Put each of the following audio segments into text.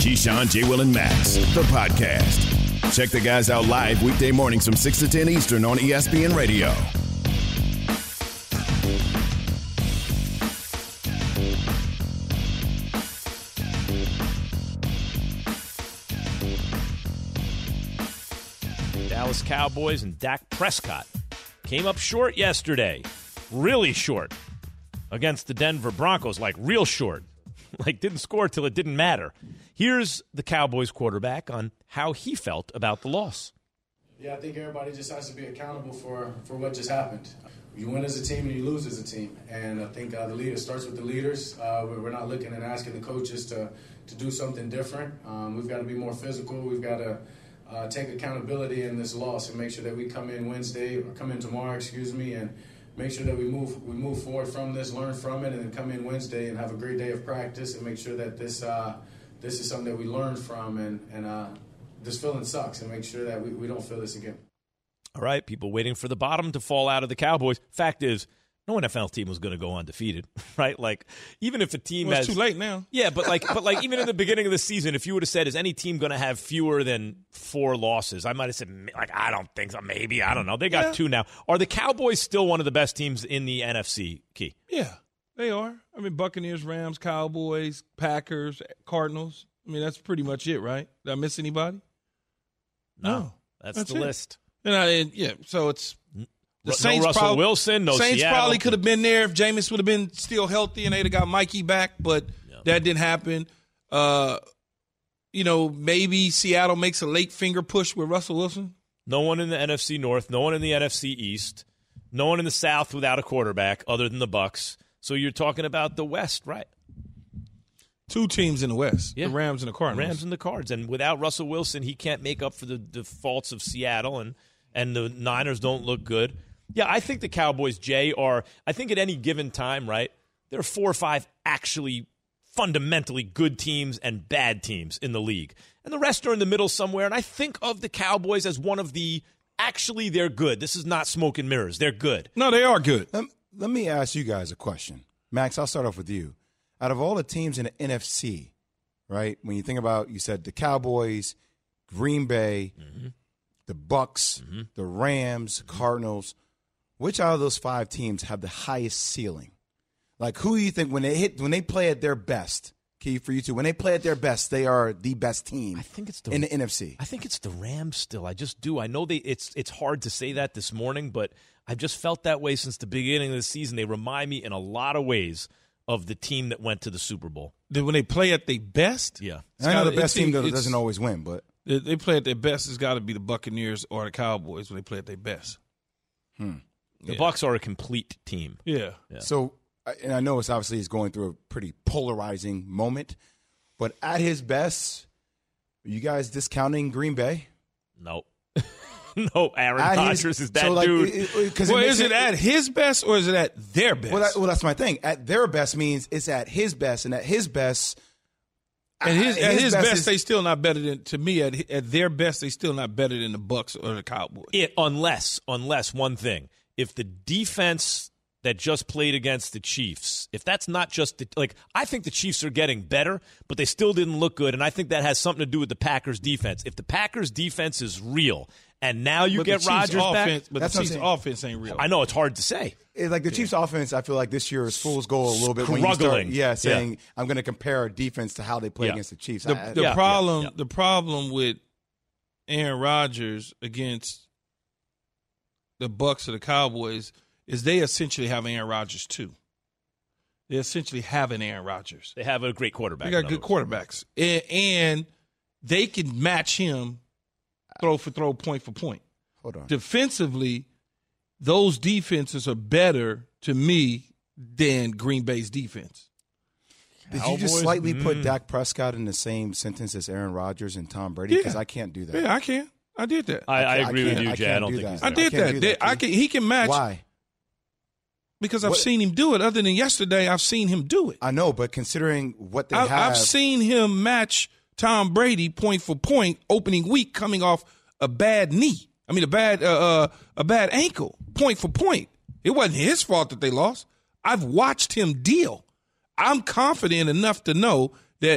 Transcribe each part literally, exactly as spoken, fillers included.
Keyshawn, J. Will, and Max, the podcast. Check the guys out live weekday mornings from six to ten Eastern on E S P N Radio. Dallas Cowboys and Dak Prescott came up short yesterday. Really short. Against the Denver Broncos, like real short. Like didn't score till it didn't matter. Here's the Cowboys quarterback on how he felt about the loss. Yeah, I think everybody just has to be accountable for, for what just happened. You win as a team and you lose as a team. And I think uh, the leader starts with the leaders. Uh, we're not looking and asking the coaches to, to do something different. Um, we've got to be more physical. We've got to uh, take accountability in this loss and make sure that we come in Wednesday, or come in tomorrow, excuse me, and make sure that we move we move forward from this, learn from it, and then come in Wednesday and have a great day of practice and make sure that this uh, this is something that we learned from, and, and uh, this feeling sucks, and make sure that we, we don't feel this again. All right, people waiting for the bottom to fall out of the Cowboys. Fact is, no N F L team was going to go undefeated, right? Like, even if a team well, has it's too late now. Yeah, but like, but like, even in the beginning of the season, if you would have said, "Is any team going to have fewer than four losses?" I might have said, "Like, I don't think so. Maybe I don't know." They got yeah. two now. Are the Cowboys still one of the best teams in the N F C? Key. Yeah, they are. I mean, Buccaneers, Rams, Cowboys, Packers, Cardinals. I mean, that's pretty much it, right? Did I miss anybody? No, no that's, that's the it. list. And I, and, yeah, so it's. The no Saints Russell prob- Wilson, no Saints Seattle. probably could have been there if Jameis would have been still healthy and they'd have got Mikey back, but yeah. that didn't happen. Uh, you know, maybe Seattle makes a late finger push with Russell Wilson. No one in the N F C North, no one in the N F C East, no one in the South without a quarterback other than the Bucs. So you're talking about the West, right? Two teams in the West, yeah. the Rams and the Cardinals. Rams and the Cards. And without Russell Wilson, he can't make up for the, the faults of Seattle, and, and the Niners don't look good. Yeah, I think the Cowboys, Jay, are, I think at any given time, right, there are four or five actually fundamentally good teams and bad teams in the league. And the rest are in the middle somewhere. And I think of the Cowboys as one of the, actually, they're good. This is not smoke and mirrors. They're good. No, they are good. Let, let me ask you guys a question. Max, I'll start off with you. Out of all the teams in the N F C, right, when you think about, you said the Cowboys, Green Bay, mm-hmm. the Bucs, mm-hmm. the Rams, mm-hmm. Cardinals, which out of those five teams have the highest ceiling? Like, who do you think when they hit, when they play at their best, Key, for you two, when they play at their best, they are the best team I think it's the, in the N F C? I think it's the Rams still. I just do. I know they. It's it's hard to say that this morning, but I've just felt that way since the beginning of the season. They remind me in a lot of ways of the team that went to the Super Bowl. When they play at their best? Yeah. I know the best team doesn't always win, but. They play at their best. It's got to be the Buccaneers or the Cowboys when they play at their best. Hmm. The yeah. Bucs are a complete team. Yeah. yeah. So, and I know it's obviously he's going through a pretty polarizing moment, but at his best, are you guys discounting Green Bay? No. no, Aaron Rodgers is that so like, dude. It, it, well, it is it, it at his best or is it at their best? Well, that, well, that's my thing. At their best means it's at his best, and at his best – And his, at his, his best, best is, they still not better than, to me, at, at their best, they still not better than the Bucs or the Cowboys. It, unless, unless one thing, if the defense that just played against the Chiefs, if that's not just, the, like, I think the Chiefs are getting better, but they still didn't look good, and I think that has something to do with the Packers' defense. If the Packers' defense is real, and now you but get Rodgers offense, back. But that's the Chiefs' offense ain't real. I know, it's hard to say. It, like the Chiefs' yeah. offense, I feel like this year is fool's gold a little bit. Struggling. When you start, yeah, saying, yeah. I'm going to compare our defense to how they play yeah. against the Chiefs. The, I, the yeah, problem yeah, yeah. the problem with Aaron Rodgers against the Bucs or the Cowboys is they essentially have Aaron Rodgers too. They essentially have an Aaron Rodgers. They have a great quarterback. They got good quarterbacks. And, and they can match him throw for throw, point for point. Hold on. Defensively, those defenses are better to me than Green Bay's defense. Did Cowboys? you just slightly mm. put Dak Prescott in the same sentence as Aaron Rodgers and Tom Brady? Because yeah. I can't do that. Yeah, I can. I did that. I, I agree I with you, Jay. I, I don't do think that. he's I there. did I that. do that I can, he can match. Why? Because I've what? seen him do it. Other than yesterday, I've seen him do it. I know, but considering what they I, have. I've seen him match Tom Brady point for point opening week coming off a bad knee. I mean, a bad uh, uh, a bad ankle, point for point. It wasn't his fault that they lost. I've watched him deal. I'm confident enough to know that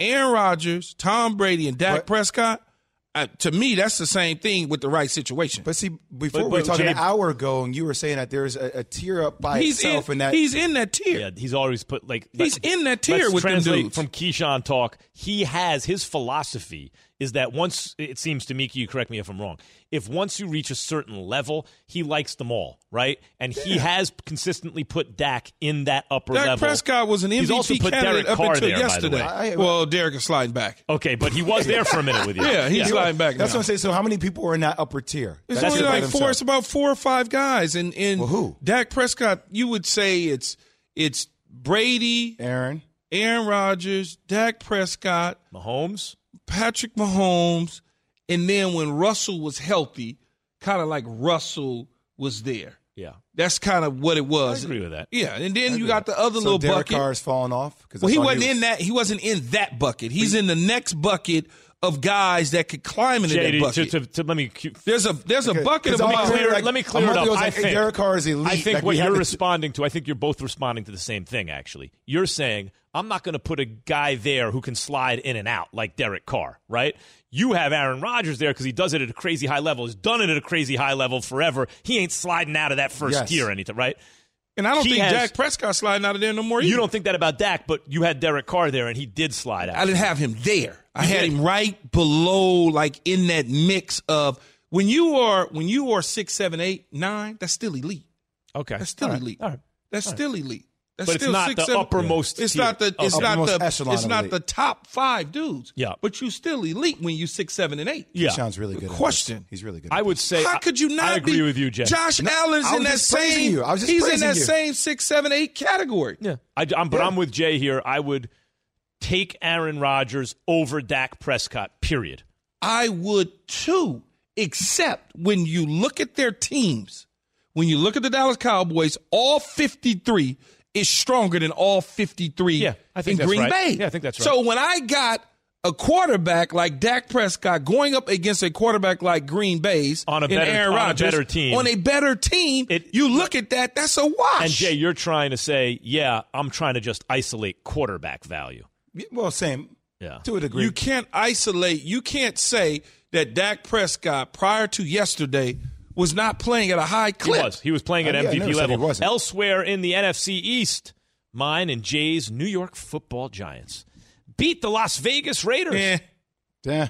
Aaron Rodgers, Tom Brady, and Dak But- Prescott, uh, to me, that's the same thing with the right situation. But see, before But- we were but talking Jay- an hour ago, and you were saying that there's a, a tier up by he's itself, in, in that he's in that tier. Yeah, he's always put like He's let- in that tier let's with them translate dudes. from Keyshawn talk. He has his philosophy is that once it seems to me, you correct me if I'm wrong. If once you reach a certain level, he likes them all, right? And he has consistently put Dak in that upper Dak level. Prescott was an M He's V P also put candidate Derek up Carr until there, by the way. yesterday. I- well, Derek is sliding back. Okay, but he was there for a minute with you. Yeah, he's sliding back That's now. what I'm saying. So how many people are in that upper tier? It's That's only it by like four. themselves. It's about four or five guys. And, and Well, who? Dak Prescott, you would say it's it's Brady, Aaron. Aaron Rodgers, Dak Prescott, Mahomes. Patrick Mahomes, and then when Russell was healthy, kind of like Russell was there. Yeah, That's kind of what it was. I agree with that. Yeah, and then you got the other So little Derek bucket. Carr has fallen off. 'Cause I Well, he saw wasn't was- in that. He wasn't in that bucket. He's in the next bucket of guys that could climb into Jay, that to, bucket. to, to, let me cu- there's a there's a Okay, bucket 'cause of I'm about. clear- like, let me a clear it month up. ago, was I like, hey, think- Derek Carr is elite. I think Like, what we had you're to- responding to, I think you're both responding to the same thing, actually. You're saying, I'm not going to put a guy there who can slide in and out like Derek Carr, right? You have Aaron Rodgers there because he does it at a crazy high level. He's done it at a crazy high level forever. He ain't sliding out of that first Yes. tier or anything, right? And I don't He think has- Dak Prescott sliding out of there no more. Either. You don't think that about Dak, but you had Derek Carr there, and he did slide out. I didn't have him there. I You had did. him right below, like in that mix of when you are when you are six, seven, eight, nine. That's still elite. Okay. That's still All right. elite. All right. That's still elite. That's But it's still not six, the seven- uppermost It's tier. not the. It's Okay. not Uppermost the. echelon It's of not elite. the top five dudes. Yeah. But you still elite when you six, seven, and eight. Yeah. Sounds really good. at Question. this. He's really good. I at would this. say. How could you not? I agree be, with you, Jay. Josh No, Allen's I in was that just praising same. you. I was just he's in praising that you. same six, seven, eight category. Yeah, I, I'm, but Yeah. I'm with Jay here. I would take Aaron Rodgers over Dak Prescott, period. I would too, except when you look at their teams. When you look at the Dallas Cowboys, all fifty-three is stronger than all fifty-three Yeah, I think in that's Green right. Bay. Yeah, I think that's right. So when I got a quarterback like Dak Prescott going up against a quarterback like Green Bay's On a and better- Aaron on a Rodgers, better team. on a better team, It- you look at that, that's a wash. And Jay, you're trying to say, yeah, I'm trying to just isolate quarterback value. Well, same. Yeah. To a degree. You can't isolate. You can't say that Dak Prescott prior to yesterday was not playing at a high He clip. was. He was playing at Uh, yeah, I M V P never said he level. wasn't. Elsewhere in the N F C East, mine and Jay's New York Football Giants beat the Las Vegas Raiders. Eh. Yeah.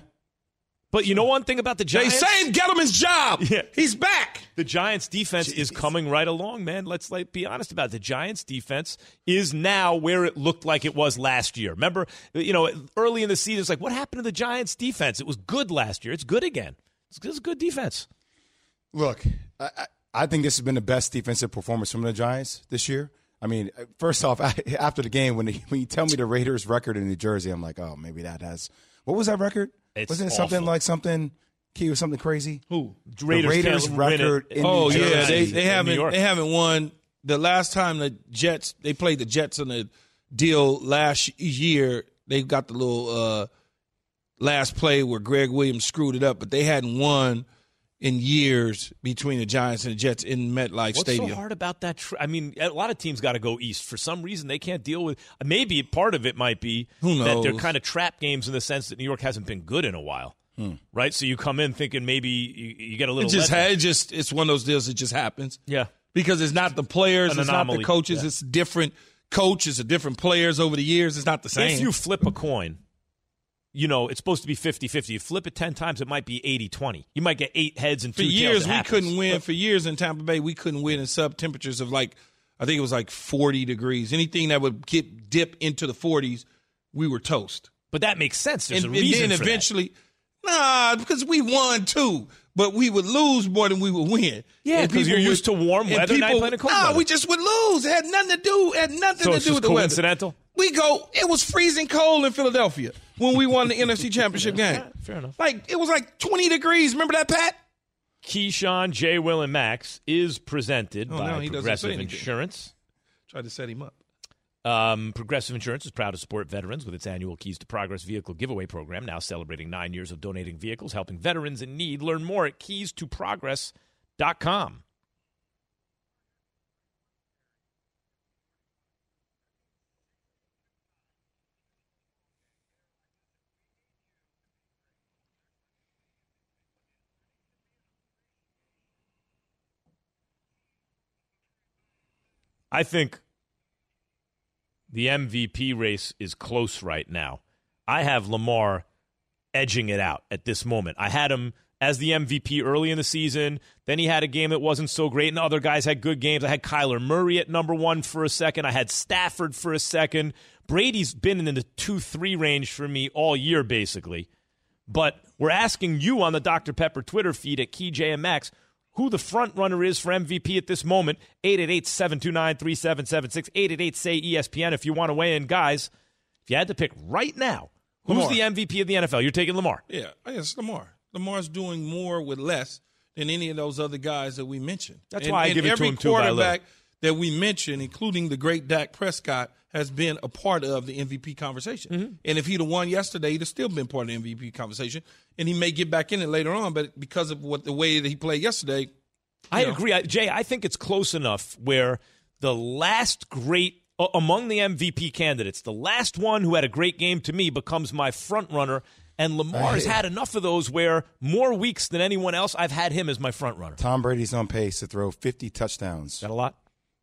But you know one thing about the Jay, Giants? same Gettleman's job. Yeah. He's back. The Giants' defense is coming right along, man. Let's like, be honest about it. The Giants' defense is now where it looked like it was last year. Remember, you know, early in the season, it's like, what happened to the Giants' defense? It was good last year. It's good again. It's, it's good defense. Look, I, I- I think this has been the best defensive performance from the Giants this year. I mean, first off, I, after the game, when, they, when you tell me the Raiders' record in New Jersey, I'm like, oh, maybe that has – what was that record? It's Wasn't it something awful. like something – Key was something crazy? Who? The Raiders, Raiders can't win record it. in Oh New yeah, Jersey. they In they New haven't York. they haven't won. The last time the Jets they played the Jets in the deal last year, they got the little uh, last play where Greg Williams screwed it up, but they hadn't won in years between the Giants and the Jets in MetLife What's Stadium. so hard about that? Tr- I mean, a lot of teams got to go east. For some reason, they can't deal with. Maybe part of it might be Who that they're knows? kind of trap games in the sense that New York hasn't been good in a while, right? So you come in thinking maybe you, you get a It little. just letdown. ha- it just it's one of those deals that just happens. yeah. Because it's not the players, An it's not anomaly. the coaches, Yeah. it's different coaches, it's different players over the years. It's not the same. If you flip a coin, you know, it's supposed to be fifty-fifty. You flip it ten times, it might be eighty-twenty. You might get eight heads and For two tails. years, It we happens. couldn't win. For years in Tampa Bay, we couldn't win in sub temperatures of like, I think it was like forty degrees. Anything that would get dip into the forties, we were toast. But that makes sense. There's And, a and reason then for that. eventually, nah, because we won too, but we would lose more than we would win. Yeah, And 'cause people you're would- used to warm and weather, now you're playing in cold Nah, weather. we just would lose. It had nothing to do. It had nothing So to it's do just with the weather. coincidental? We go. It was freezing cold in Philadelphia when we won the N F C Championship game. Fair enough. Like it was like twenty degrees. Remember that, Pat? Keyshawn, J. Will, and Max is presented Oh, by no, he doesn't say Progressive anything. Insurance. Tried to set him up. Um, Progressive Insurance is proud to support veterans with its annual Keys to Progress vehicle giveaway program, now celebrating nine years of donating vehicles, helping veterans in need. Learn more at keys to progress dot com. I think the M V P race is close right now. I have Lamar edging it out at this moment. I had him as the M V P early in the season. Then he had a game that wasn't so great, and other guys had good games. I had Kyler Murray at number one for a second. I had Stafford for a second. Brady's been in the two three range for me all year, basically. But we're asking you on the Doctor Pepper Twitter feed at Key J M X who the front runner is for M V P at this moment. eight eight eight, seven two nine, three seven seven six, eight eight eight, S A Y, E S P N if you want to weigh in. Guys, if you had to pick right now, who's Lamar. the M V P of the N F L? You're taking Lamar. Yeah, it's Lamar. Lamar's doing more with less than any of those other guys that we mentioned. That's and, why I and give it to every him too by a little. quarterback that we mentioned, including the great Dak Prescott, has been a part of the M V P conversation. Mm-hmm. And if he'd have won yesterday, he'd have still been part of the M V P conversation. And he may get back in it later on, but because of what the way that he played yesterday, I know. agree. I, Jay, I think it's close enough where the last great, uh, among the M V P candidates, the last one who had a great game to me becomes my front runner. And Lamar has had enough of those where more weeks than anyone else, I've had him as my front runner. Tom Brady's on pace to throw fifty touchdowns. Is that a lot?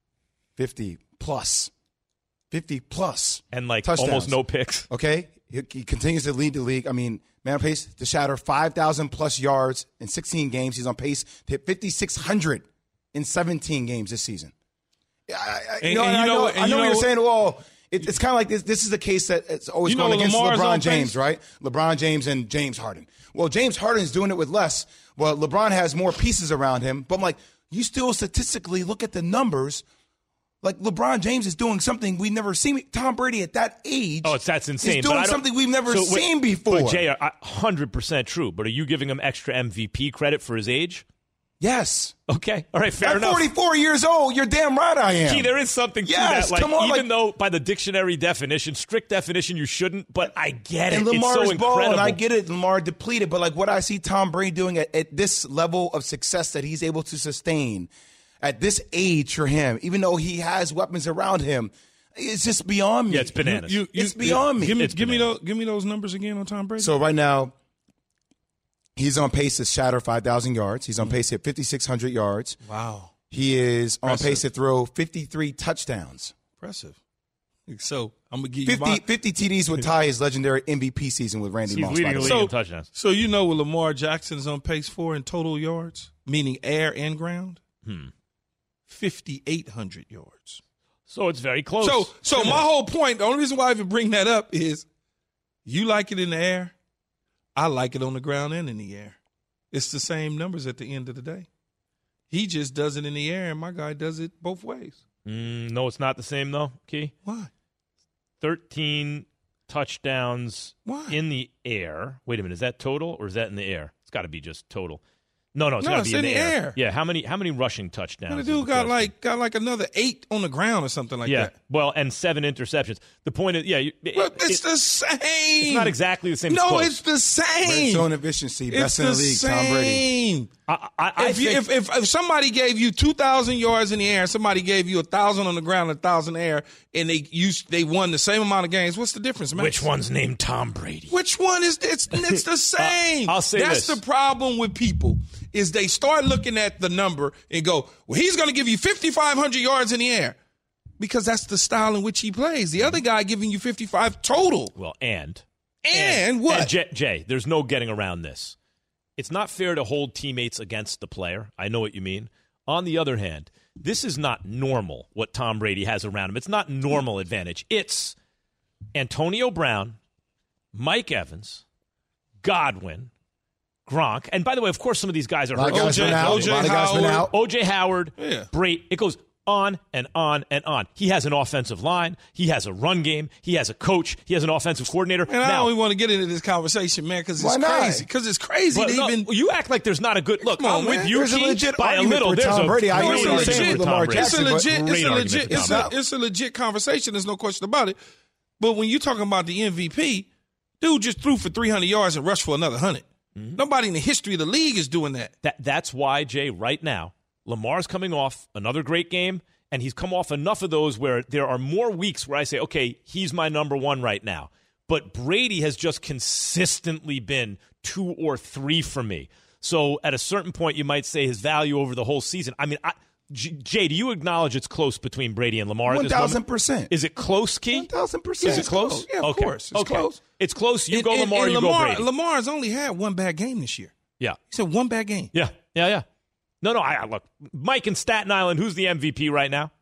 fifty plus. fifty plus. And like touchdowns. Almost no picks. Okay? He, he continues to lead the league. I mean, man on pace to shatter five thousand plus yards in sixteen games. He's on pace to hit fifty-six hundred in seventeen games this season. I, I, And- you know, and you I know- know, and I you know, know- you're saying, well, it, it's kind of like this. This is a case that it's always You know going against Lamar's on LeBron James, pace? right? LeBron James and James Harden. Well, James Harden's doing it with less. Well, LeBron has more pieces around him. But I'm like, you still statistically look at the numbers. Like LeBron James is doing something we've never seen. Tom Brady at that age, Oh, it's that's insane. He's but doing I don't- something we've never So, wait, seen before. But Jay, one hundred percent true. But are you giving him extra M V P credit for his age? Yes. Okay. All right. Fair At enough. forty-four years old, you're damn right I am. Key, there is something Yes, to that. Like, come on, even like- though by the dictionary definition, strict definition, you shouldn't, but I get it. And It's Lamar's so ball, incredible. and I get it. Lamar depleted, but like what I see Tom Brady doing at, at this level of success that he's able to sustain at this age for him, even though he has weapons around him, it's just beyond me. Yeah, it's bananas. you, you, It's beyond me. Give me, It's give me bananas. those, give me those numbers again on Tom Brady. So right now, he's on pace to shatter five thousand yards. He's on pace to hit fifty-six hundred yards. wow, He is on Impressive. pace to throw fifty-three touchdowns. impressive. So I'm gonna give you fifty, my, fifty T Ds would tie his legendary M V P season with Randy He's Moss. leading by the the way. league So- in touchdowns. So you know what Lamar Jackson is on pace for in total yards, meaning air and ground? Hmm. fifty-eight hundred yards. So it's very close. So, so my whole point, the only reason why I even bring that up is you like it in the air. I like it on the ground and in the air. It's the same numbers at the end of the day. He just does it in the air, and my guy does it both ways. Mm, no, it's not the same, though, Key. Why? thirteen touchdowns Why? in the air. Wait a minute. Is that total or is that in the air? It's got to be just total. No, no, it's No, got to it's be in, in the the air. air. Yeah, how many how many rushing touchdowns? And the is dude the got question. like got like another eight on the ground or something like yeah, that. well, and seven interceptions. The point is, yeah, you- it, But it's it- the same. it's not exactly the same. No, close. it's the Red same. zone efficiency, It's best in the the league, Tom Brady. same. I, I, I If, you, think, if, if if somebody gave you two thousand yards in the air, somebody gave you a thousand on the ground, and a thousand air, and they used they won the same amount of games, what's the difference, man? which one's named Tom Brady? Which one is it's it's the same? I'll say That's this. the problem with people is they start looking at the number and go, well, he's going to give you fifty-five hundred yards in the air because that's the style in which he plays. The other guy giving you fifty-five total. Well, and And, what? And Jay, Jay, there's no getting around this. It's not fair to hold teammates against the player. I know what you mean. On the other hand, this is not normal what Tom Brady has around him. It's not normal advantage. It's Antonio Brown, Mike Evans, Godwin, Gronk. And by the way, of course, some of these guys are A lot hurt. of guys O J been out. O J A lot of guys been Howard. out. O J Howard, Yeah. Brate. It goes on and on and on. He has an offensive line. He has a run game. He has a coach. He has an offensive coordinator. And I now, don't even want to get into this conversation, man, because Why it's not? crazy. Because it's crazy. But They've no, been you act like there's not a good look. Come on, I'm man. with you, There's a Key, legit by a argument little. for There's Tom a Brady. I No, know it's what a you're saying legit, with Lamar Tom Brady. it's a Jackson, but legit, Great it's a argument legit, for it's Tom a, Brady. it's a legit conversation. There's no question about it. But when you're talking about the M V P, dude just threw for three hundred yards and rushed for another one hundred. Mm-hmm. Nobody in the history of the league is doing that. That that's why, Jay, right now, Lamar's coming off another great game, and he's come off enough of those where there are more weeks where I say, okay, he's my number one right now. But Brady has just consistently been two or three for me. So at a certain point, you might say his value over the whole season. I mean, I, J- Jay, do you acknowledge it's close between Brady and Lamar? One thousand percent. Is it close, Key? One thousand percent. Is it close? Yeah, of okay. course. It's okay. close. It's close. You and, go and, Lamar, and you Lamar, go Brady. Lamar's only had one bad game this year. Yeah. He said one bad game. Yeah, yeah, yeah. No, no, I, I look. Mike in Staten Island, who's the M V P right now?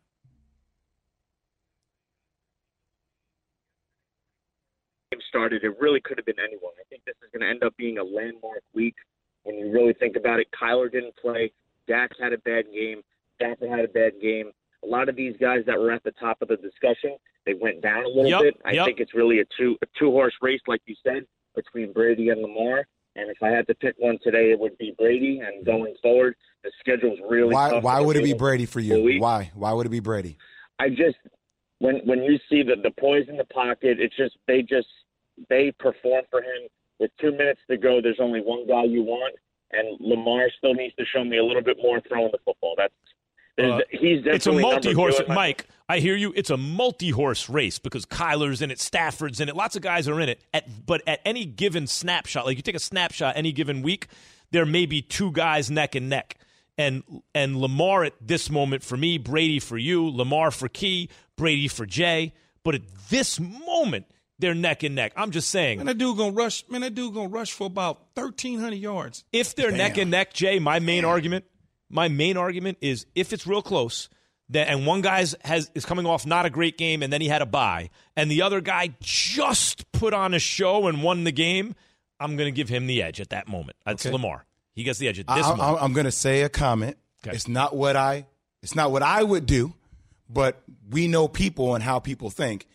Started, it really could have been anyone. I think this is going to end up being a landmark week when you really think about it. Kyler didn't play. Dak had a bad game. Stafford had a bad game. A lot of these guys that were at the top of the discussion, they went down a little yep, bit. I yep. think it's really a two a two horse race, like you said, between Brady and Lamar. And if I had to pick one today, it would be Brady. And going forward, the schedule's really why, tough. Why would it be Brady for you? Week. Why? Why would it be Brady? I just when when you see the the poise in the pocket, it's just they just they perform for him. With two minutes to go, there's only one guy you want, and Lamar still needs to show me a little bit more throwing the football. That's uh, he's definitely it's a multi-horse. number two. Mike, I hear you. It's a multi-horse race because Kyler's in it, Stafford's in it, lots of guys are in it. At, but at any given snapshot, like you take a snapshot any given week, there may be two guys neck and neck. And and Lamar at this moment for me, Brady for you, Lamar for Key, Brady for Jay. But at this moment, they're neck and neck. I'm just saying. Man, that dude gonna rush. Man, that dude gonna rush for about thirteen hundred yards. If they're Damn. neck and neck, Jay, my main Damn. argument, my main argument is if it's real close, that and one guy's has is coming off not a great game, and then he had a bye, and the other guy just put on a show and won the game, I'm going to give him the edge at that moment. That's Okay. Lamar. He gets the edge at this I, moment. I, I'm going to say a comment. Okay. It's not what I. It's not what I would do, but we know people and how people think.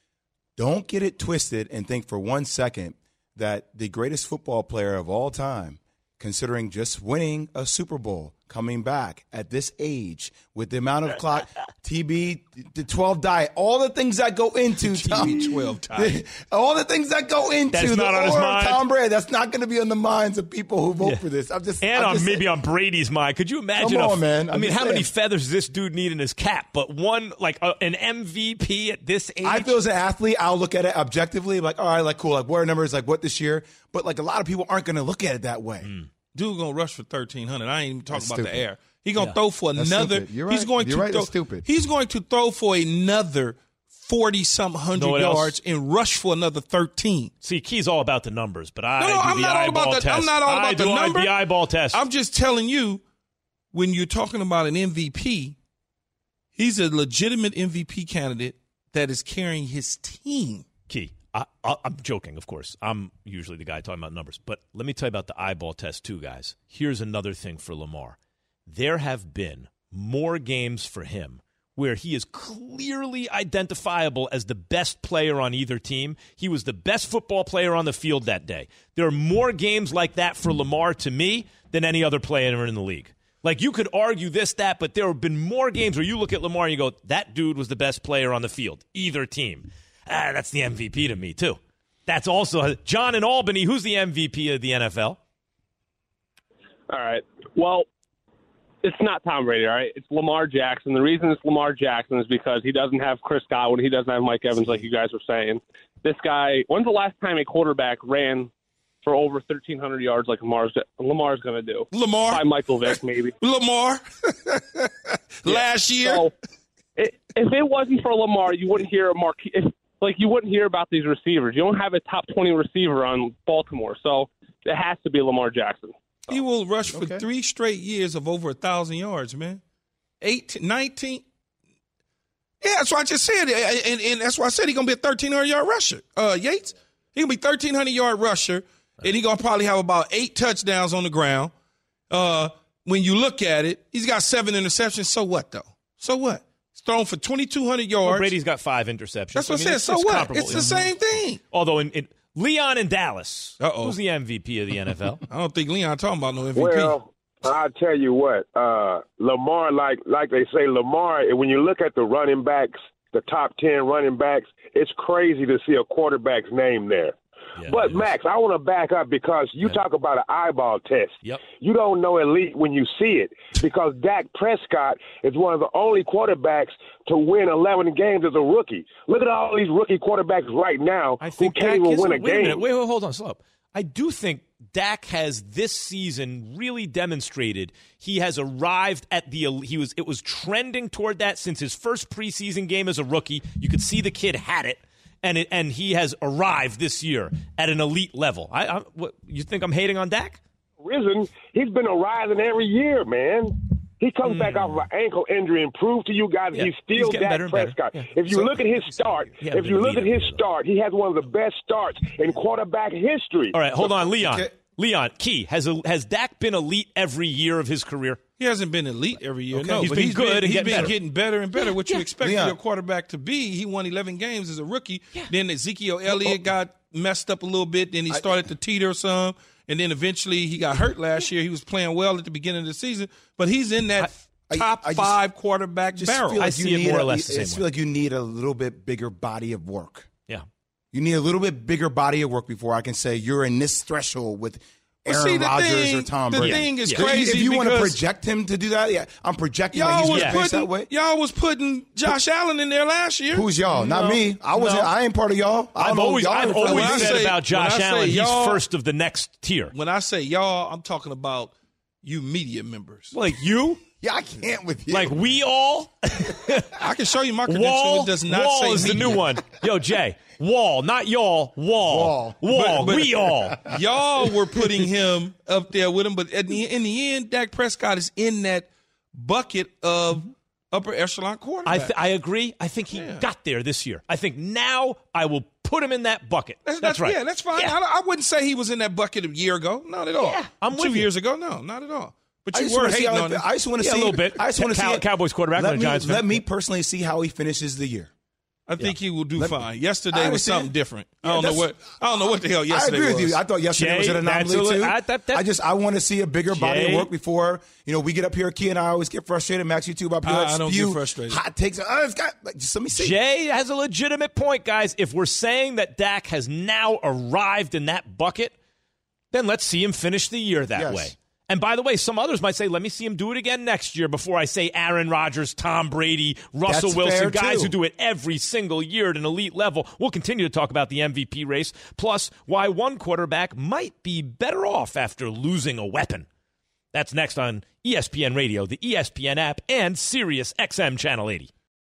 Don't get it twisted and think for one second that the greatest football player of all time, considering just winning a Super Bowl, coming back at this age with the amount of clock, T B, the twelve diet, all the things that go into T Tom, B twelve diet. all the things that go into That's the not on his aura of mind. Tom Brady. That's not going to be on the minds of people who vote Yeah. for this. I'm just and I'm on just maybe saying. on Brady's mind. Could you imagine? Come a- on, man. I I'm mean, just how many saying. feathers does this dude need in his cap? But one, like a, an M V P at this age. I feel as an athlete, I'll look at it objectively, like, all right, like, cool, like, what are numbers, like, what this year? But, like, a lot of people aren't going to look at it that way. Mm. Dude gonna rush for thirteen hundred. I ain't even talking That's about stupid. the air. He gonna Yeah. throw for That's another. stupid. You're He's right. going You're to right. throw. That's stupid. He's going to throw for another forty some hundred Know what else? yards and rush for another thirteen. See, Key's all about the numbers, but I No, no, do I'm the not all eyeball about the- test. I'm not all I about the do number. the eyeball test. I'm just telling you, when you're talking about an M V P, he's a legitimate M V P candidate that is carrying his team. Key. I, I, I'm joking, of course. I'm usually the guy talking about numbers. But let me tell you about the eyeball test, too, guys. Here's another thing for Lamar. There have been more games for him where he is clearly identifiable as the best player on either team. He was the best football player on the field that day. There are more games like that for Lamar, to me, than any other player in the league. Like, you could argue this, that, but there have been more games where you look at Lamar and you go, that dude was the best player on the field, either team. Ah, that's the M V P to me, too. That's also John in Albany. Who's the M V P of the N F L? All right. Well, it's not Tom Brady, all right? It's Lamar Jackson. The reason it's Lamar Jackson is because he doesn't have Chris Godwin. He doesn't have Mike Evans, like you guys were saying. This guy, when's the last time a quarterback ran for over thirteen hundred yards like Lamar's, Lamar's going to do? Lamar? By Michael Vick, maybe. Lamar? Last year? So, it, if it wasn't for Lamar, you wouldn't hear a marquee. If, like, you wouldn't hear about these receivers. You don't have a top twenty receiver on Baltimore. So it has to be Lamar Jackson. He will rush for Okay. three straight years of over a thousand yards, man. eighteen, nineteen. Yeah, that's what I just said. And, and that's why I said he's going to be a thirteen hundred yard rusher. Uh, Yates, he's going to be thirteen hundred yard rusher, and he's going to probably have about eight touchdowns on the ground. Uh, when you look at it, he's got seven interceptions. So what, though? So what? He's thrown for twenty-two hundred yards. Well, Brady's got five interceptions. That's what I, mean, said. It's, So it's what? comparable. It's the same thing. Although in, in Leon in Dallas, Uh-oh. who's the M V P of the N F L? I don't think Leon talking about no M V P. Well, I'll tell you what, uh, Lamar, like like they say, Lamar, when you look at the running backs, the top ten running backs, it's crazy to see a quarterback's name there. Yeah, but, it is. Max, I want to back up because you Yeah. talk about an eyeball test. Yep. You don't know elite when you see it because Dak Prescott is one of the only quarterbacks to win eleven games as a rookie. Look at all these rookie quarterbacks right now I who think can't Dak even is win a, a wait a game. minute. Wait, wait, hold on, slow up. I do think Dak has this season really demonstrated he has arrived at the he was it was trending toward that since his first preseason game as a rookie. You could see the kid had it, and it, and he has arrived this year at an elite level. I, I what, you think I'm hating on Dak? Risen, he's been a rising every year, man. He comes mm. back off of an ankle injury and proves to you guys yeah. he's still he's Dak Prescott. Yeah. If you so, look at his start, if you look at his start, he has one of the best starts in quarterback history. All right, hold on, Leon. Okay. Leon, Key, has a, has Dak been elite every year of his career? He hasn't been elite every year, okay. no. He's but been he's good been, and he's getting been better. getting better and better. What yeah. you expect Leon. your quarterback to be. He won eleven games as a rookie. Yeah. Then Ezekiel Elliott got messed up a little bit. Then he started I, to teeter some. And then eventually he got hurt last year. He was playing well at the beginning of the season. But he's in that I, top I, I five just, quarterback just barrel. Feel like I see it more a, or less the same I just feel like you need a little bit bigger body of work. Yeah. You need a little bit bigger body of work before I can say you're in this threshold with Aaron see, Rodgers thing, or Tom the Brady. The thing is yeah. crazy If you want to because project him to do that, yeah, I'm projecting y'all like he's was going to putting, that way. Y'all was putting Josh Allen in there last year. Who's y'all? No, Not me. I wasn't. no. I ain't part of y'all. I I've always, I've always said say, about Josh Allen, he's y'all, first of the next tier. When I say y'all, I'm talking about you media members. Like you? Yeah, I can't with you. Like we all? I can show you my credential. Wall, it does not Wall say is media. the new one. Yo, Jay. Wall, not y'all. Wall. Wall. Wall. But, but, we all. Y'all were putting him up there with him, but at the, in the end, Dak Prescott is in that bucket of upper echelon quarterback. I, th- I agree. I think he yeah. got there this year. I think now I will put him in that bucket. That's, that's, that's right. Yeah, that's fine. Yeah. I, I wouldn't say he was in that bucket a year ago. Not at all. Yeah, I'm Two with you. years ago, no, not at all. But you I were hating on him. I just want to yeah, see a little bit. I just want to Cow- see it. Cowboys quarterback. Let, me, Giants let fan. me personally see how he finishes the year. I think yeah. he will do Let fine. Me, yesterday was something different. Yeah, I don't know what. I don't know what the hell yesterday I agree was. with you. I thought yesterday Jay, was an anomaly too. I, that, that, I just I want to see a bigger Jay, body of work before you know we get up here. Key and I always get frustrated. Max, you too about people I, that I don't spew get frustrated. hot takes. Oh, it's got, like, just let me see. Jay has a legitimate point, guys. If we're saying that Dak has now arrived in that bucket, then let's see him finish the year that yes. way. And by the way, some others might say, let me see him do it again next year before I say Aaron Rodgers, Tom Brady, Russell That's Wilson, guys too. who do it every single year at an elite level. We'll continue to talk about the M V P race, plus why one quarterback might be better off after losing a weapon. That's next on E S P N Radio, the E S P N app, and Sirius X M Channel eighty.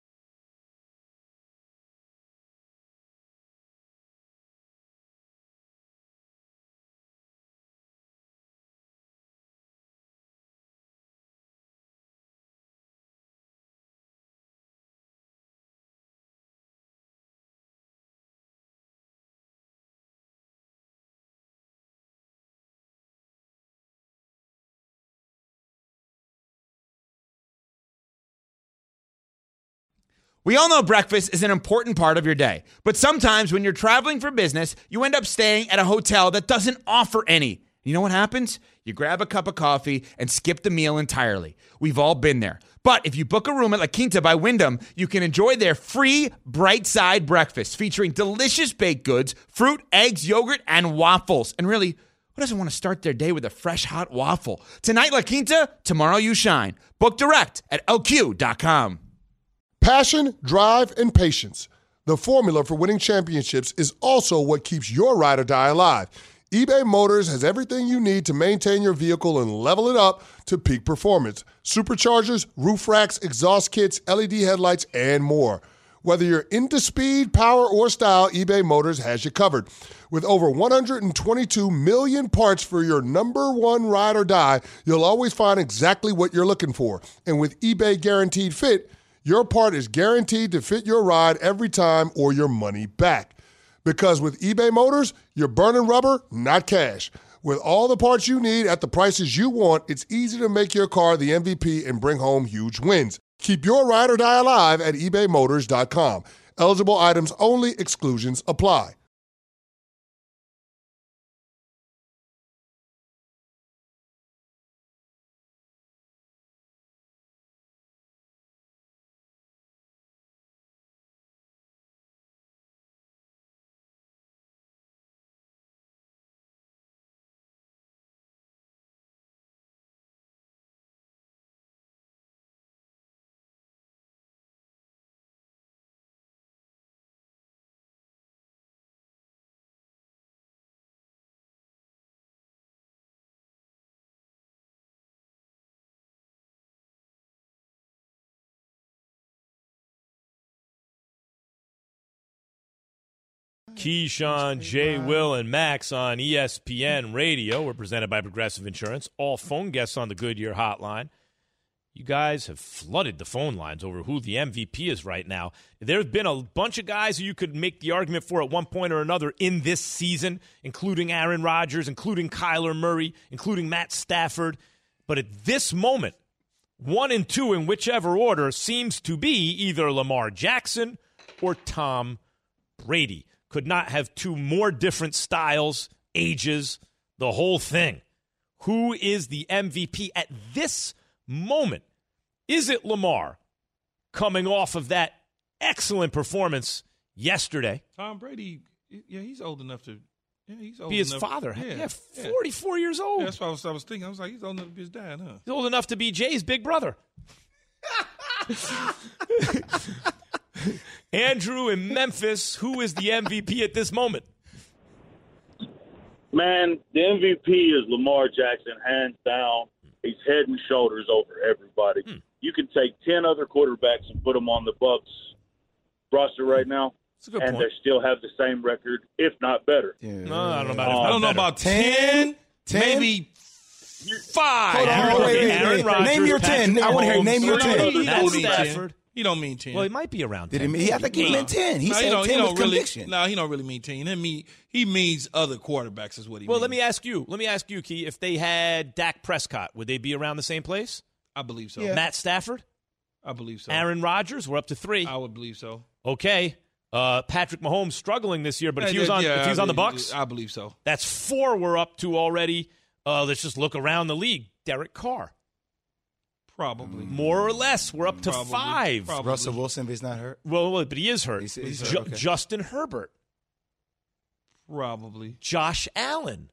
We all know breakfast is an important part of your day, but sometimes when you're traveling for business, you end up staying at a hotel that doesn't offer any. You know what happens? You grab a cup of coffee and skip the meal entirely. We've all been there. But if you book a room at La Quinta by Wyndham, you can enjoy their free Bright Side breakfast featuring delicious baked goods, fruit, eggs, yogurt, and waffles. And really, who doesn't want to start their day with a fresh, hot waffle? Tonight, La Quinta, tomorrow you shine. Book direct at L Q dot com. Passion, drive, and patience. The formula for winning championships is also what keeps your ride or die alive. eBay Motors has everything you need to maintain your vehicle and level it up to peak performance. Superchargers, roof racks, exhaust kits, L E D headlights, and more. Whether you're into speed, power, or style, eBay Motors has you covered. With over one hundred twenty-two million parts for your number one ride or die, you'll always find exactly what you're looking for. And with eBay Guaranteed Fit, your part is guaranteed to fit your ride every time or your money back. Because with eBay Motors, you're burning rubber, not cash. With all the parts you need at the prices you want, it's easy to make your car the M V P and bring home huge wins. Keep your ride or die alive at ebay motors dot com. Eligible items only. Exclusions apply. Keyshawn, Jay, Will, and Max on E S P N Radio. We're presented by Progressive Insurance. All phone guests on the Goodyear hotline. You guys have flooded the phone lines over who the M V P is right now. There's been a bunch of guys who you could make the argument for at one point or another in this season, including Aaron Rodgers, including Kyler Murray, including Matt Stafford. But at this moment, one and two in whichever order seems to be either Lamar Jackson or Tom Brady. Could not have two more different styles, ages, the whole thing. Who is the M V P at this moment? Is it Lamar coming off of that excellent performance yesterday? Tom Brady, yeah, he's old enough to yeah, he's old be his enough. father. Yeah, yeah, forty-four yeah. years old. Yeah, that's what I was, I was thinking. I was like, he's old enough to be his dad, huh? He's old enough to be Jay's big brother. Andrew in Memphis, who is the M V P at this moment? Man, the M V P is Lamar Jackson, hands down. He's head and shoulders over everybody. Hmm. You can take ten other quarterbacks and put them on the Bucs roster right now, and point. They still have the same record, if not better. Yeah. No, I don't know about. Um, I don't know about ten, ten? Maybe five. Hold on, hold on, wait, wait, Aaron wait. Rodgers, Name your Patrick ten. I want to hear. Name your no, ten. No, he Matt don't mean Stafford. ten. He don't mean ten. Well, he might be around ten. Did he mean, he, I think he meant ten. He no, said he don't, ten he with don't really, conviction. No, he don't really mean ten. He, mean, he means other quarterbacks is what he well, means. let me ask you. Let me ask you, Key. If they had Dak Prescott, would they be around the same place? I believe so. Yeah. Matt Stafford? I believe so. Aaron Rodgers? We're up to three. I would believe so. Okay. Uh, Patrick Mahomes struggling this year, but if he yeah, was on, yeah, if he was I on the believe, Bucs, I believe so. That's four we're up to already. Uh, let's just look around the league. Derek Carr. Probably. More or less, we're up to Probably. five. Probably. Russell Wilson, if he's not hurt. Well, well, but he is hurt. He's, he's Ju- hurt. Okay. Justin Herbert. Probably. Josh Allen.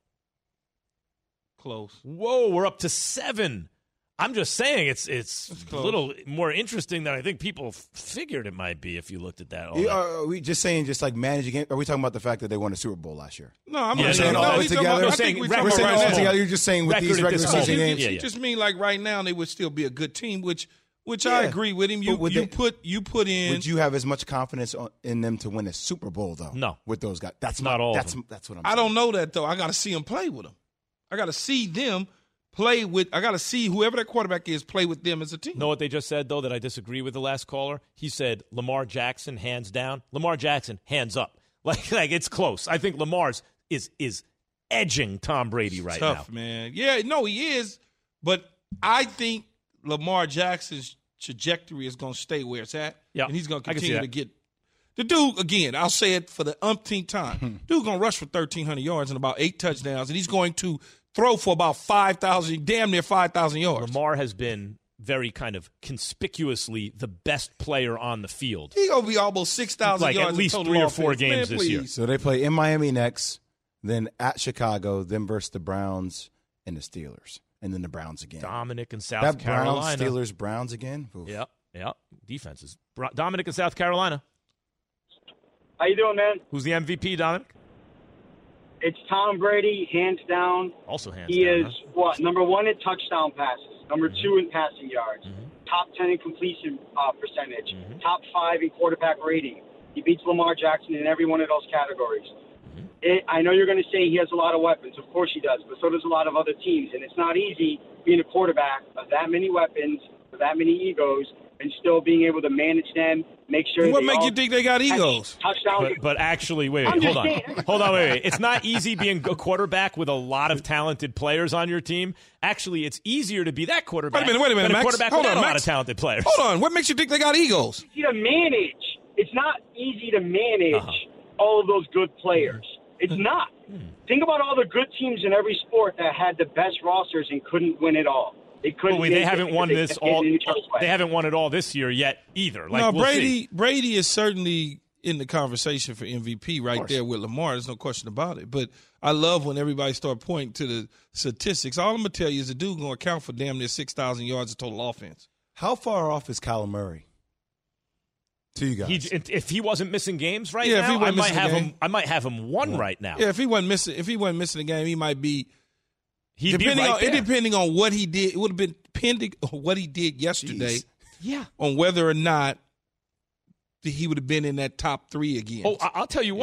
Close. Whoa, we're up to seven. I'm just saying it's it's a little more interesting than I think people f- figured it might be if you looked at that. All Yeah, that. are we just saying, just like managing game? Are we talking about the fact that they won a Super Bowl last year? No, I'm Yeah, not no, saying no, all no, of it he's together. talking I about- think we're we're talking We're about saying right all now. together. You're just saying with Record these at regular this season moment. games. Yeah, It yeah. just mean like right now they would still be a good team, which which Yeah. I agree with him. You But would you they- put you put in. Would you have as much confidence on, in them to win a Super Bowl though? No. with those guys. That's Not my, all of That's them. that's what I'm. I saying. don't know that though. I got to see them play with them. I got to see them play with. I got to see whoever that quarterback is play with them as a team. Know what they just said, though, that I disagree with the last caller? He said Lamar Jackson, hands down. Lamar Jackson, hands up. Like, like it's close. I think Lamar's is is edging Tom Brady right Tough, now. man. Yeah, no, he is. But I think Lamar Jackson's trajectory is going to stay where it's at. Yeah, and he's going to I can see continue that. to get. The dude, again, I'll say it for the umpteenth time. Dude's going to rush for thirteen hundred yards and about eight touchdowns, and he's going to throw for about five thousand, damn near five thousand yards. Lamar has been very kind of conspicuously the best player on the field. He going to be almost six thousand Like yards at least in total three or offense. four games Man, this year. please. So they play in Miami next, then at Chicago, then versus the Browns and the Steelers, and then the Browns again. Dominic and South that Carolina. Browns, Steelers, Browns again. Oof. Yeah, yeah. Defenses. Bro- Dominic and South Carolina. How you doing, man? Who's the M V P, Dominic? It's Tom Brady, hands down. Also hands he down. is, what, number one in touchdown passes, number Mm-hmm. two in passing yards, mm-hmm. top ten in completion uh, percentage, Mm-hmm. top five in quarterback rating. He beats Lamar Jackson in every one of those categories. Mm-hmm. It, I know you're going to say he has a lot of weapons. Of course he does, but so does a lot of other teams. And it's not easy being a quarterback of that many weapons, with that many egos, and still being able to manage them, make sure. What they make all you think they got egos? Touchdowns. But, but actually, wait, I'm wait, hold just on. saying. Hold on, wait, wait. It's not easy being a quarterback with a lot of talented players on your team. Actually, it's easier to be that quarterback. Wait a minute, wait a minute, than a Max. quarterback Hold without on, a lot Max. of talented players. Hold on. What makes you think they got egos? Easy to manage. It's not easy to manage Uh-huh. all of those good players. It's not. Think about all the good teams in every sport that had the best rosters and couldn't win it all. They couldn't. Well, wait, they make it haven't won because this they kept all. getting in each other's way. They haven't won it all this year yet either. Like, no, we'll Brady. see. Brady is certainly in the conversation for M V P right course. there with Lamar. There's no question about it. But I love when everybody start pointing to the statistics. All I'm gonna tell you is the dude gonna account for damn near six thousand yards of total offense. How far off is Kyler Murray to you guys? He, if he wasn't missing games right Yeah, if he now, I wasn't might missing have a him. game. I might have him one right now. Yeah, if he wasn't missing, if he wasn't missing a game, he might be. He'd depending be right on there. it, depending on what he did, it would have been pending on what he did yesterday. Jeez. Yeah. On whether or not he would have been in that top three again. Oh, I- I'll tell you what.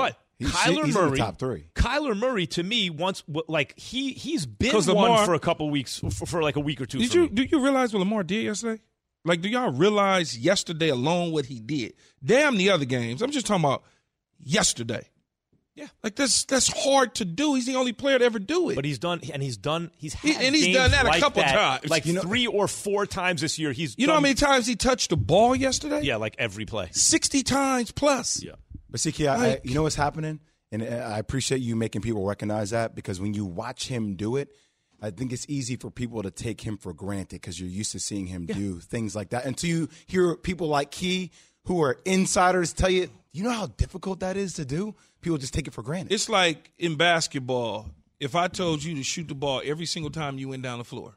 He's, Kyler he's Murray, in the top three. Kyler Murray, to me, once like he he's been one Lamar, for a couple weeks for, for like a week or two. Did for you me. do you realize what Lamar did yesterday? Like, do y'all realize yesterday alone what he did? Damn the other games. I'm just talking about yesterday. Yeah, like that's that's hard to do. He's the only player to ever do it. But he's done, and he's done. He's had he, and he's games done that like a couple that, times, like you know, three or four times this year. He's you done, know how many times he touched the ball yesterday? Yeah, like every play, sixty times plus. Yeah, but see, Key, I, I, you know what's happening, and I appreciate you making people recognize that because when you watch him do it, I think it's easy for people to take him for granted because you're used to seeing him yeah. do things like that. Until you hear people like Key, who are insiders, tell you, you know how difficult that is to do? People just take it for granted. It's like in basketball, if I told you to shoot the ball every single time you went down the floor,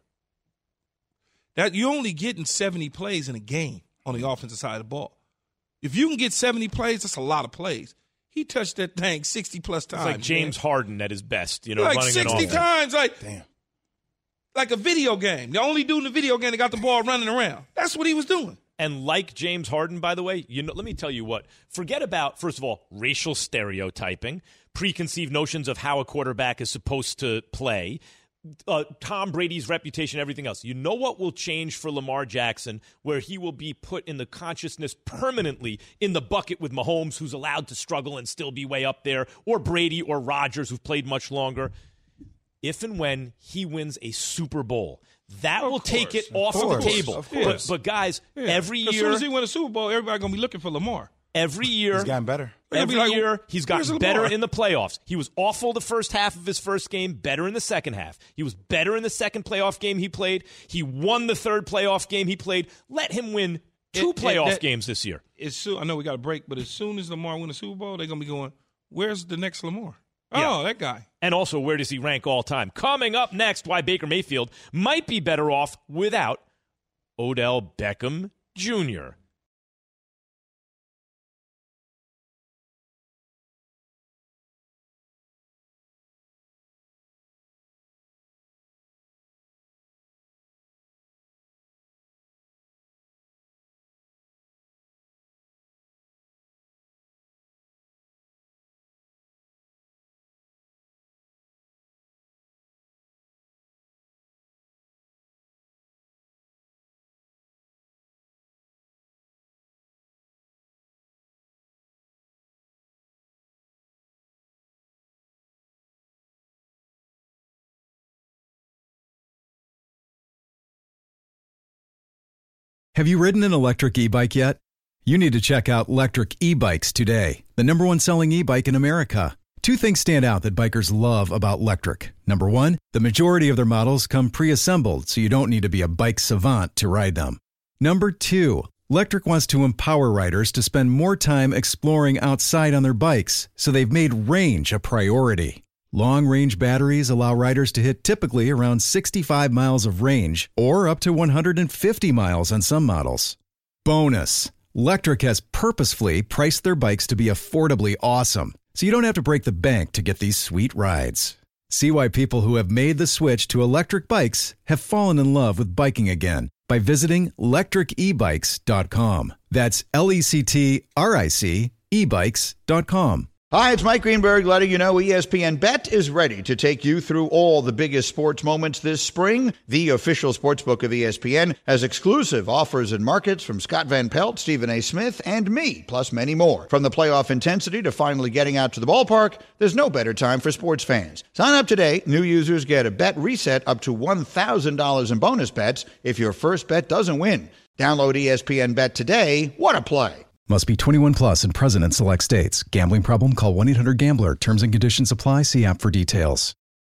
that you're only getting seventy plays in a game on the offensive side of the ball. If you can get seventy plays, that's a lot of plays. He touched that thing sixty-plus times. It's like James man. Harden at his best, you know, like running sixty it times. Like, damn. Like a video game. The only dude in the video game that got the ball running around. That's what he was doing. And like James Harden, by the way, you know, let me tell you what. Forget about, first of all, racial stereotyping, preconceived notions of how a quarterback is supposed to play, uh, Tom Brady's reputation, everything else. You know what will change for Lamar Jackson, where he will be put in the consciousness permanently in the bucket with Mahomes, who's allowed to struggle and still be way up there, or Brady or Rodgers, who've played much longer. If and when he wins a Super Bowl, that of will course, take it of off course, of the table. Of but, but guys, yeah. every year, as soon as he win a Super Bowl, everybody gonna be looking for Lamar. Every year, he's gotten better. Every like, year, he's gotten better Lamar? in the playoffs. He was awful the first half of his first game, better in the second half. He was better in the second playoff game he played. He won the third playoff game he played. Let him win two it, playoff it, that, games this year. As soon, I know we got a break, but as soon as Lamar wins a Super Bowl, they're gonna be going, "Where's the next Lamar?" Yeah. Oh, that guy. And also, where does he rank all time? Coming up next, why Baker Mayfield might be better off without Odell Beckham Junior Have you ridden an electric e-bike yet? You need to check out Lectric E-Bikes today, the number one selling e-bike in America. Two things stand out that bikers love about Lectric. Number one, the majority of their models come pre-assembled, so you don't need to be a bike savant to ride them. Number two, Lectric wants to empower riders to spend more time exploring outside on their bikes, so they've made range a priority. Long-range batteries allow riders to hit typically around sixty-five miles of range or up to one hundred fifty miles on some models. Bonus, Lectric has purposefully priced their bikes to be affordably awesome, so you don't have to break the bank to get these sweet rides. See why people who have made the switch to electric bikes have fallen in love with biking again by visiting lectric e bikes dot com. That's L E C T R I C e bikes dot com. Hi, it's Mike Greenberg letting you know E S P N Bet is ready to take you through all the biggest sports moments this spring. The official sportsbook of E S P N has exclusive offers and markets from Scott Van Pelt, Stephen A. Smith, and me, plus many more. From the playoff intensity to finally getting out to the ballpark, there's no better time for sports fans. Sign up today. New users get a bet reset up to one thousand dollars in bonus bets if your first bet doesn't win. Download E S P N Bet today. What a play. Must be twenty-one plus and present in select states. Gambling problem? Call one eight hundred gambler. Terms and conditions apply. See app for details.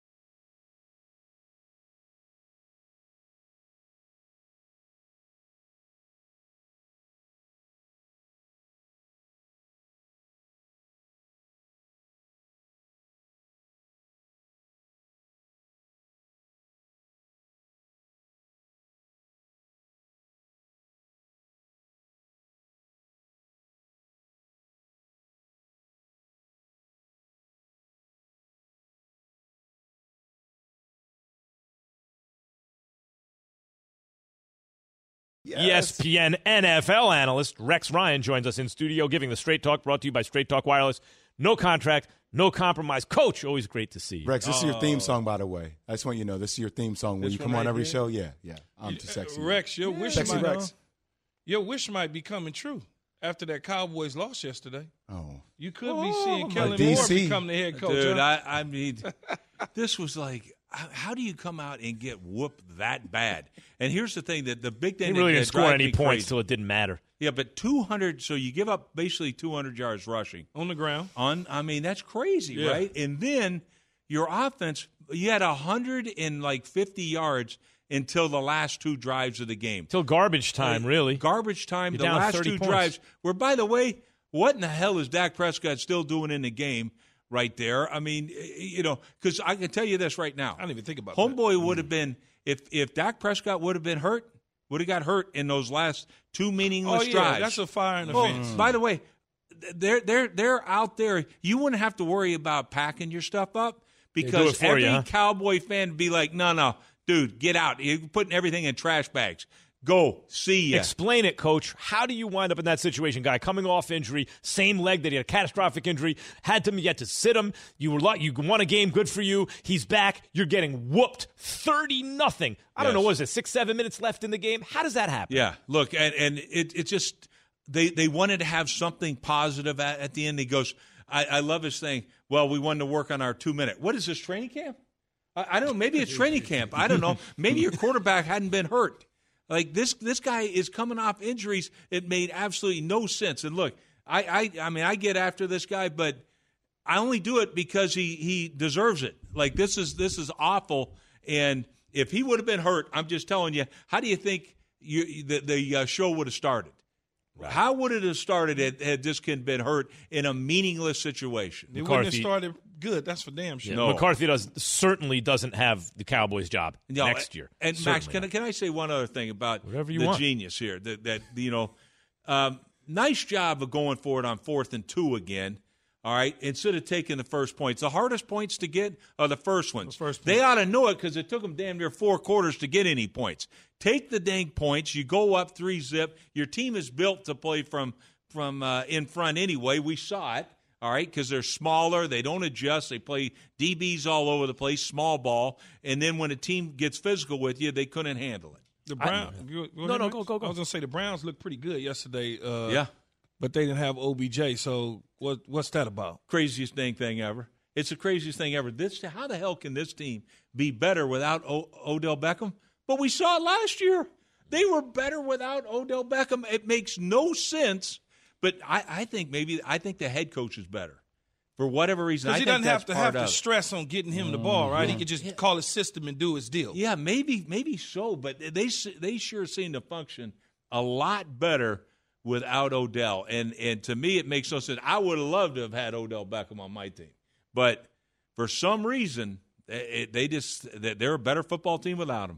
Yes. E S P N N F L analyst Rex Ryan joins us in studio, giving the Straight Talk, brought to you by Straight Talk Wireless. No contract, no compromise. Coach, always great to see you. Rex, this is your theme song, by the way. I just want you to know this is your theme song. When This you come one on right every here? show, yeah, yeah. I'm too sexy. Rex, your Yeah. wish Sexy might Rex. your wish might be coming true after that Cowboys lost yesterday. Oh, you could Oh, be seeing but Kellen D Moore C. become the head coach. Dude, huh? I, I mean, this was like, how do you come out and get whooped that bad? And here's the thing: that the big thing He really that, didn't that score drives any me points crazy- till it didn't matter. Yeah, but two hundred. So you give up basically two hundred yards rushing on the ground. On, I mean, that's crazy, Yeah. right? And then your offense, you had a hundred and like fifty yards until the last two drives of the game. Till garbage time, really. Garbage time. You're the down last thirty two points. drives. Where, by the way, what in the hell is Dak Prescott still doing in the game? Right there. I mean, you know, because I can tell you this right now. I didn't even think about Homeboy that. would have been, if if Dak Prescott would have been hurt, would have got hurt in those last two meaningless Oh, yeah, drives. that's a fire in the Oh, fence. by the way, they're they're they're out there. You wouldn't have to worry about packing your stuff up They do it because for every you, huh? Cowboy fan would be like, no, no, dude, get out. You're putting everything in trash bags. Go. See ya. Explain it, Coach. How do you wind up in that situation? Guy coming off injury, same leg that he had a catastrophic injury, had to yet to sit him. You were like, you won a game, good for you. He's back. You're getting whooped thirty nothing. I don't Yes. know, what is it, six, seven minutes left in the game? How does that happen? Yeah, look, and, and it it just they they wanted to have something positive at, at the end. He goes, I, I love his thing. Well, we wanted to work on our two minute. What is this, training camp? I, I don't know. Maybe it's training camp. I don't know. Maybe your quarterback hadn't been hurt. Like this this guy is coming off injuries. It made absolutely no sense. And look, I I, I mean I get after this guy, but I only do it because he he deserves it. Like this is this is awful. And if he would have been hurt, I'm just telling you, how do you think you, the, the uh, show would have started? Right. How would it have started had, had this kid been hurt in a meaningless situation? It wouldn't have started good. That's for damn sure. Yeah, no. McCarthy does certainly doesn't have the Cowboys' job No, next year. And Certainly Max, can I, can I say one other thing about Whatever you the want. genius here? That, that you know, um, nice job of going for it on fourth and two again. All right, instead of taking the first points, the hardest points to get are the first ones. The first they ought to know it because it took them damn near four quarters to get any points. Take the dang points. You go up three zip. Your team is built to play from from uh, in front anyway. We saw it. All right, because they're smaller, they don't adjust, they play D Bs all over the place, small ball, and then when a team gets physical with you, they couldn't handle it. The Browns. No, no, no, go, go, go. I was gonna say the Browns looked pretty good yesterday. Uh, Yeah. but they didn't have O B J. So what? What's that about? Craziest dang thing ever. It's the craziest thing ever. This, how the hell can this team be better without o- Odell Beckham? But we saw it last year. They were better without Odell Beckham. It makes no sense. But I, I think maybe I think the head coach is better for whatever reason. I Because he think doesn't have that's to part have to of it. stress on getting him the ball, right? He could just call his system and do his deal. Yeah, maybe maybe so, but they they sure seem to function a lot better without Odell. And and to me, it makes no sense. I would have loved to have had Odell Beckham on my team, but for some reason, it, they just they're a better football team without him.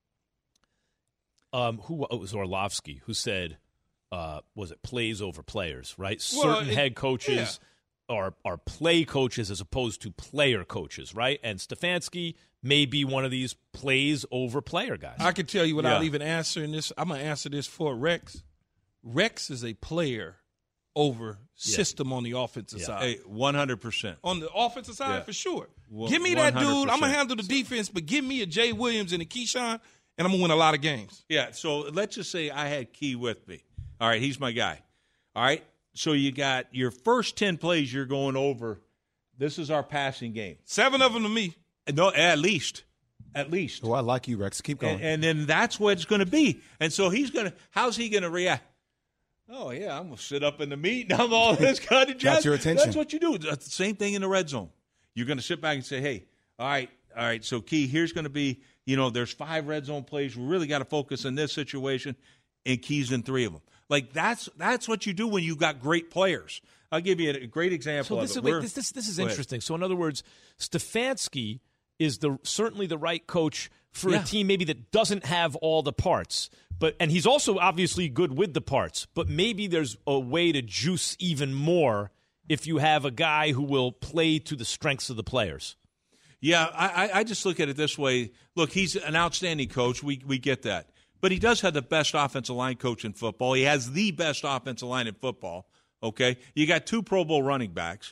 Um, who it was Orlovsky who said, uh, was it plays over players, right? Well, Certain it- head coaches are are play coaches as opposed to player coaches, right? And Stefanski may be one of these plays over player guys. I can tell you without Yeah. even answering this. I'm gonna answer this for Rex. Rex is a player over Yeah. system on the offensive Yeah. side. Hey, one hundred percent. On the offensive side, Yeah. for sure. One- give me that dude. I'm one hundred percent. gonna handle the defense, but give me a Jay Williams and a Keyshawn, and I'm gonna win a lot of games. Yeah, so let's just say I had Key with me. All right, he's my guy. All right, so you got your first ten plays you're going over. This is our passing game. Seven of them to me. No, at least. At least. Oh, I like you, Rex. Keep going. And, and then that's what it's going to be. And so he's going to, how's he going to react? Oh, yeah, I'm going to sit up in the meet and I'm all this kind of jazz. Got your attention. That's what you do. That's the same thing in the red zone. You're going to sit back and say, hey, all right, all right, so Key, here's going to be, you know, there's five red zone plays. We really got to focus on this situation, and Key's in three of them. Like, that's that's what you do when you got great players. I'll give you a great example So this of is it. wait, this this, this is Go ahead. interesting. So in other words, Stefanski is the certainly the right coach for Yeah. a team maybe that doesn't have all the parts. But and he's also obviously good with the parts, but maybe there's a way to juice even more if you have a guy who will play to the strengths of the players. Yeah, I, I just look at it this way. Look, he's an outstanding coach. We we get that. But he does have the best offensive line coach in football. He has the best offensive line in football, okay? You got two Pro Bowl running backs.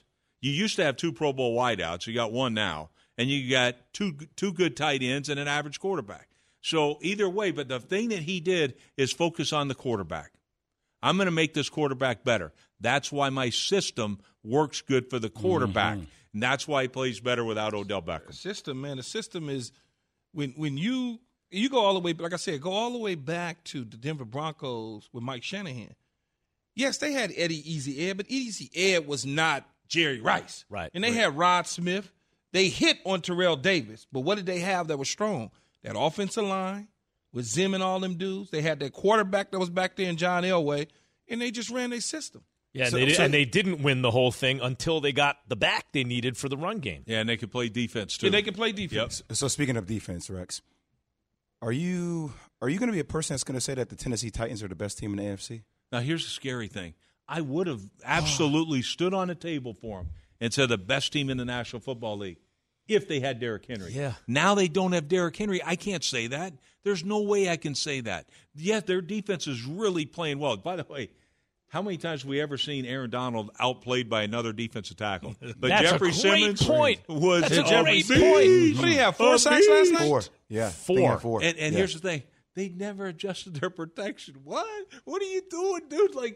You used to have two Pro Bowl wideouts. You got one now. And you got two two good tight ends and an average quarterback. So either way, but the thing that he did is focus on the quarterback. I'm going to make this quarterback better. That's why my system works good for the quarterback. Mm-hmm. And that's why he plays better without Odell Beckham. The system, man, the system is when when you you go all the way, like I said, go all the way back to the Denver Broncos with Mike Shanahan. Yes, they had Eddie Easy Ed, but Easy Ed was not Jerry Rice. Right. And they right. had Rod Smith. They hit on Terrell Davis, but what did they have that was strong? That offensive line with Zim and all them dudes. They had that quarterback that was back there in John Elway, and they just ran their system. Yeah, and, so, they did, so, and they didn't win the whole thing until they got the back they needed for the run game. Yeah, and they could play defense, too. Yeah, they could play defense. Yep. So speaking of defense, Rex, are you are you going to be a person that's going to say that the Tennessee Titans are the best team in the A F C? Now, here's the scary thing. I would have absolutely stood on a table for them and said the best team in the National Football League if they had Derrick Henry. Yeah. Now they don't have Derrick Henry. I can't say that. There's no way I can say that. Yes, their defense is really playing well. By the way, how many times have we ever seen Aaron Donald outplayed by another defensive tackle? But That's Jeffrey a great Simmons point. was That's a Jeffrey great point. What do you have, four sacks last night? Four. Yeah. Four. four. And, and yeah. here's the thing. They never adjusted their protection. What? What are you doing, dude? Like,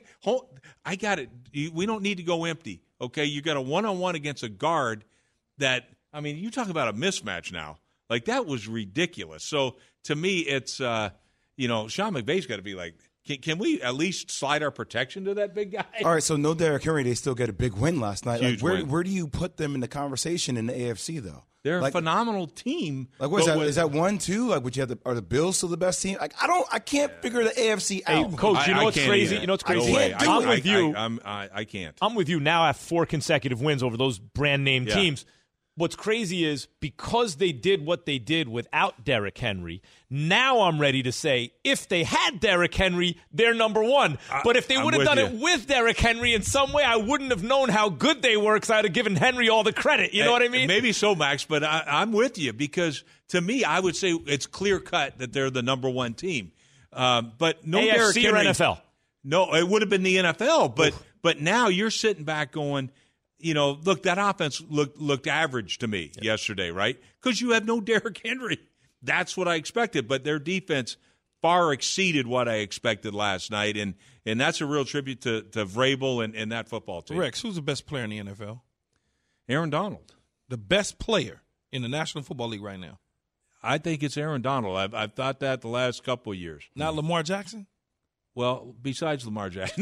I got it. We don't need to go empty, okay? You got a one-on-one against a guard that, I mean, you talk about a mismatch now. Like, that was ridiculous. So, to me, it's, uh, you know, Sean McVay's got to be like, can, can we at least slide our protection to that big guy? All right, so no Derrick Henry, they still get a big win last night. Huge like, where, win. where do you put them in the conversation in the A F C, though? They're like, a phenomenal team. Like, what is that? with, Is that one, two? Like, would you have the, are the Bills still the best team? Like, I don't, I can't figure the A F C Hey, out. Coach, you know I, what's I crazy? Either. You know what's No crazy? way. I can't I'm do with I, you. I, I'm, I, I can't. I'm with you now. I have four consecutive wins over those brand name Yeah. teams. What's crazy is because they did what they did without Derrick Henry, now I'm ready to say if they had Derrick Henry, they're number one. I, but if they I'm would have with done you. it with Derrick Henry in some way, I wouldn't have known how good they were because I would have given Henry all the credit. You know what I mean? Maybe so, Max, but I, I'm with you because to me, I would say it's clear cut that they're the number one team. Um, but no A F C Derrick Henry. or N F L? No, it would have been the N F L. But Oof. but now you're sitting back going, you know, look, that offense looked looked average to me yeah. yesterday, right? Because you have no Derrick Henry. That's what I expected. But their defense far exceeded what I expected last night, and and that's a real tribute to, to Vrabel and, and that football team. Rex, who's the best player in the N F L? Aaron Donald. The best player in the National Football League right now. I think it's Aaron Donald. I've, I've thought that the last couple of years. Not Lamar Jackson? Well, besides Lamar Jackson.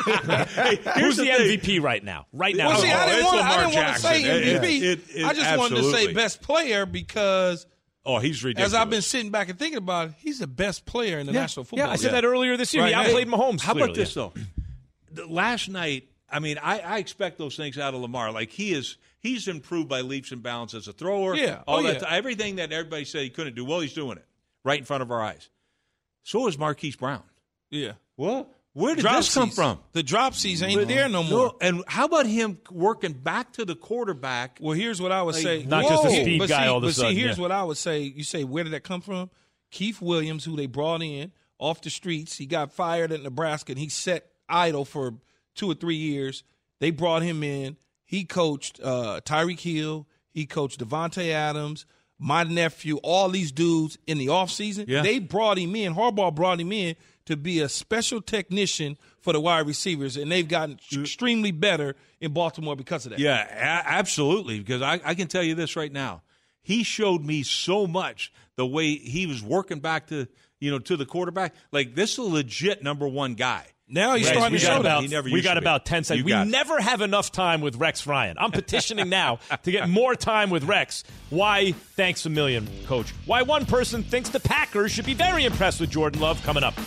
Hey, Who's the, the M V P right now? Right now. Well, see, I didn't oh, want, I didn't want to Jackson. say M V P. It, it, it, I just wanted to say absolutely. best player because oh, he's ridiculous. as I've been sitting back and thinking about it, he's the best player in the yeah. National Football Yeah, I League. said that earlier this year. Right. He outplayed Mahomes. How clearly. about this, though? The, last night, I mean, I, I expect those things out of Lamar. Like, he is he's improved by leaps and bounds as a thrower. Yeah. All Oh, that, yeah. everything that everybody said he couldn't do, well, he's doing it right in front of our eyes. So is Marquise Brown. Yeah. Well, where did Drop this come Cs. from? The drop C's ain't there no more. No, and how about him working back to the quarterback? Well, here's what I would Like, say. Not just a Whoa. speed but guy see, all of a but sudden, see, here's yeah. what I would say. You say, where did that come from? Keith Williams, who they brought in off the streets. He got fired at Nebraska, and he sat idle for two or three years. They brought him in. He coached uh, Tyreek Hill. He coached Devontae Adams, my nephew, all these dudes in the offseason. Yeah. They brought him in. Harbaugh brought him in to be a special technician for the wide receivers, and they've gotten extremely better in Baltimore because of that. Yeah, a- absolutely. Because I, I can tell you this right now. He showed me so much the way he was working back to, you know, to the quarterback. Like, this is a legit number one guy. Now he's Rex, starting we to got show about, He never we used got to be. about ten seconds. You We got it. never have enough time with Rex Ryan. I'm petitioning now to get more time with Rex. Why? Thanks a million, Coach. Why one person thinks the Packers should be very impressed with Jordan Love coming up.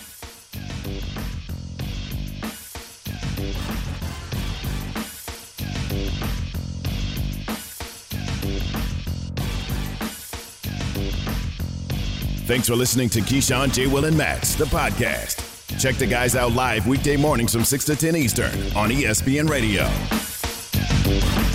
Thanks for listening to Keyshawn, J. Will, and Max, the podcast. Check the guys out live weekday mornings from six to ten Eastern on E S P N Radio.